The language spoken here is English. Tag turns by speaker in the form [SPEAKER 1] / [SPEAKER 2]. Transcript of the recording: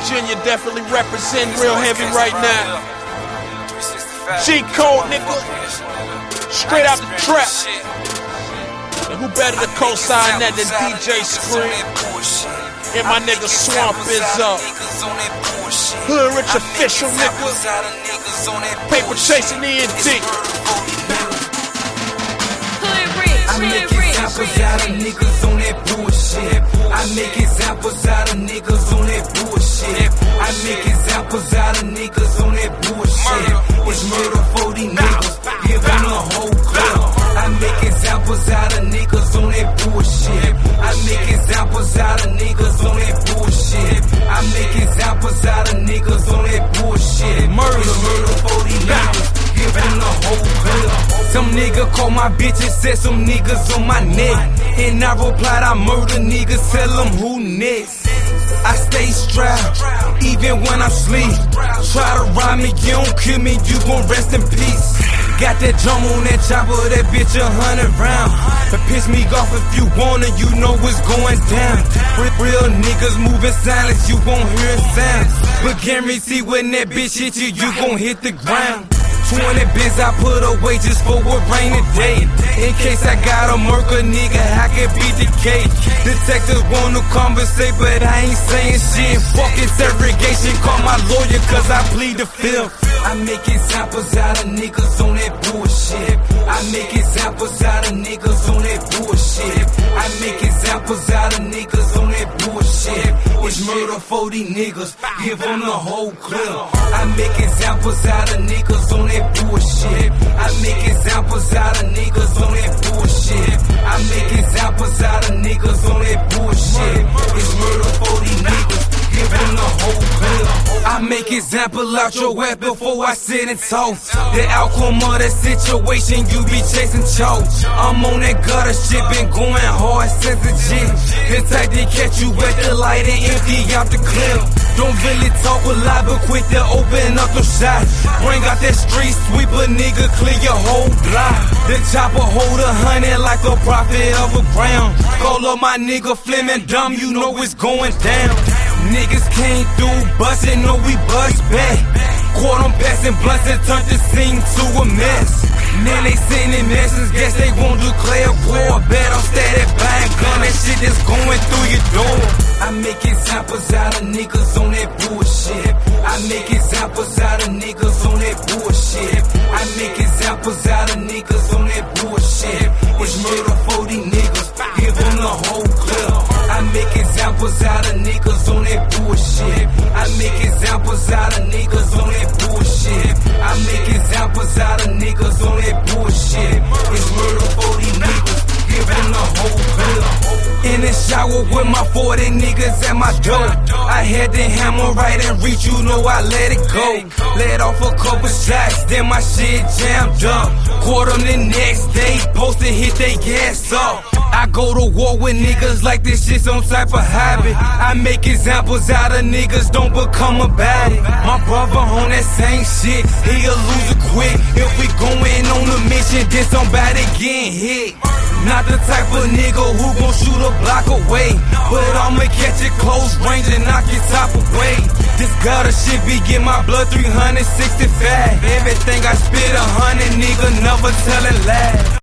[SPEAKER 1] Virginia definitely representing real heavy right now. G Code, nigga. Straight out the trap. And who better to co-sign that than DJ Scream? And my nigga Swamp is up. Hood Rich official, nigga. Paper chasing ENT.
[SPEAKER 2] I make examples out of niggas on that bullshit. I make examples out of niggas on that bullshit. I make examples out of niggas on that bullshit. It's murder for these niggas, give them a whole clip. I make examples out of niggas on that bullshit. I make examples out of niggas on that bullshit. I make examples out of niggas on that bullshit. Murder for these niggas, give them a whole clip. Some nigga call my bitch and said some niggas on my neck. And I replied, I murder niggas, tell them who next. I stay strapped, even when I sleep. Try to rhyme me, you don't kill me, you gon' rest in peace. Got that drum on that chopper, that bitch 100 round. But piss me off if you wanna, you know what's going down. Real niggas moving silence, you won't hear a sound. But guarantee when that bitch hit you, you gon' hit the ground. 20 bins I put away just for a rainy day. In case I got a murder nigga, I can beat the case. Detectives wanna conversate, but I ain't saying shit. Fuck interrogation, call my lawyer cause I plead the fifth. I make examples out of niggas on that bullshit. I make examples out of niggas on that bullshit. I make examples out of niggas on that bullshit. It's murder for these niggas, give them the whole clip. I make examples out of niggas on that bullshit. I make examples out of niggas on that bullshit. I make examples out of niggas on that bullshit. It's murder for these niggas, give them the whole clip. I make example out your web before I sit and talk. The outcome of that situation, you be chasing choke. I'm on that gutter shit, been going hard since the gym. The type to catch you at the light and empty out the clip. Don't really talk a lot, but quick to open up the shot. Bring out that street sweeper, nigga, clear your whole block. The chopper hold 100 like a prophet of a ground. Call up my nigga Fleming Dumb, you know it's going down. Niggas came through bustin', know we bust back. Caught them passing blunts and turned the scene to a mess. Then they sending messages, guess they won't declare war. Bet I'm steady buying gun, that shit is going through your door. I make examples out of niggas on that bullshit. I make examples out of niggas on that bullshit. I make examples out of niggas on that bullshit. It's murder for these niggas, give them the whole clip. I make examples out of niggas on that bullshit. I make examples out of niggas on that bullshit. I make examples out of niggas on that bullshit. It's murder for these niggas, give them the whole clip. In the shower with my 40 niggas at my door. I had the hammer right and reach, you know I let it go. Let off a couple shots, then my shit jammed up. Caught them the next day, posted hit they gas up. I go to war with niggas like this shit some type of habit. I make examples out of niggas, don't become about it. My brother on that same shit, he'll lose it quick. If we going on a mission, then somebody getting hit. Not the type of nigga who gon' shoot a block away, but I'ma catch it close range and knock your top away. This gutter shit be get my blood 365. Everything I spit 100, nigga, never tell it lie.